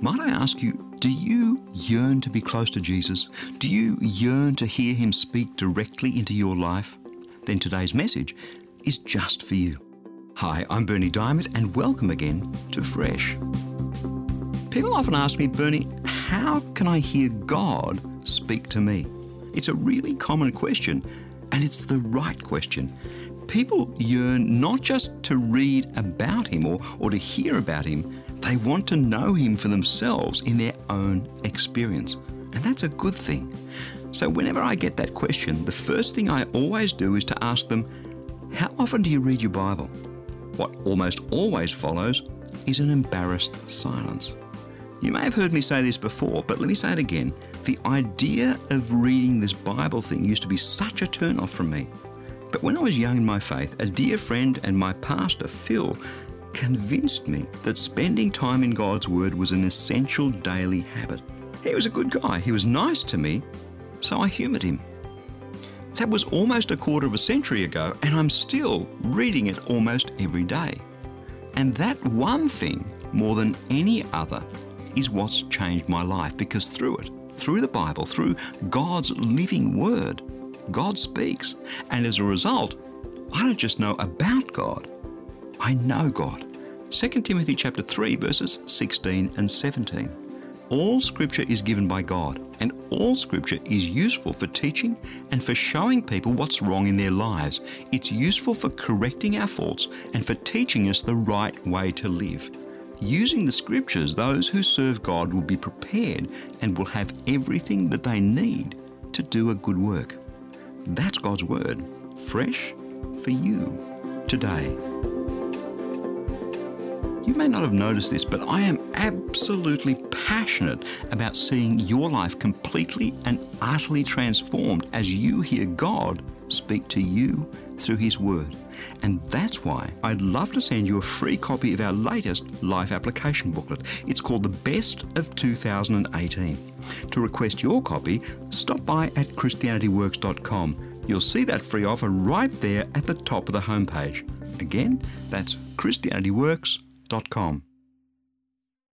Might I ask you, do you yearn to be close to Jesus? Do you yearn to hear Him speak directly into your life? Then today's message is just for you. Hi, I'm Berni Dymet and welcome again to Fresh. People often ask me, Berni, how can I hear God speak to me? It's a really common question, and it's the right question. People yearn not just to read about Him or to hear about Him, they want to know Him for themselves in their own experience. And that's a good thing. So whenever I get that question, the first thing I always do is to ask them, how often do you read your Bible? What almost always follows is an embarrassed silence. You may have heard me say this before, but let me say it again. The idea of reading this Bible thing used to be such a turn-off from me. But when I was young in my faith, a dear friend and my pastor, Phil, convinced me that spending time in God's Word was an essential daily habit. He was a good guy. He was nice to me, so I humoured him. That was almost a quarter of a century ago, and I'm still reading it almost every day. And that one thing, more than any other, is what's changed my life, because through it, through the Bible, through God's living Word, God speaks. And as a result, I don't just know about God, I know God. 2 Timothy chapter 3 verses 16 and 17. All Scripture is given by God, and all Scripture is useful for teaching and for showing people what's wrong in their lives. It's useful for correcting our faults and for teaching us the right way to live. Using the Scriptures, those who serve God will be prepared and will have everything that they need to do a good work. That's God's Word, fresh for you today. You may not have noticed this, but I am absolutely passionate about seeing your life completely and utterly transformed as you hear God speak to you through His Word. And that's why I'd love to send you a free copy of our latest life application booklet. It's called The Best of 2018. To request your copy, stop by at ChristianityWorks.com. You'll see that free offer right there at the top of the homepage. Again, that's ChristianityWorks.com.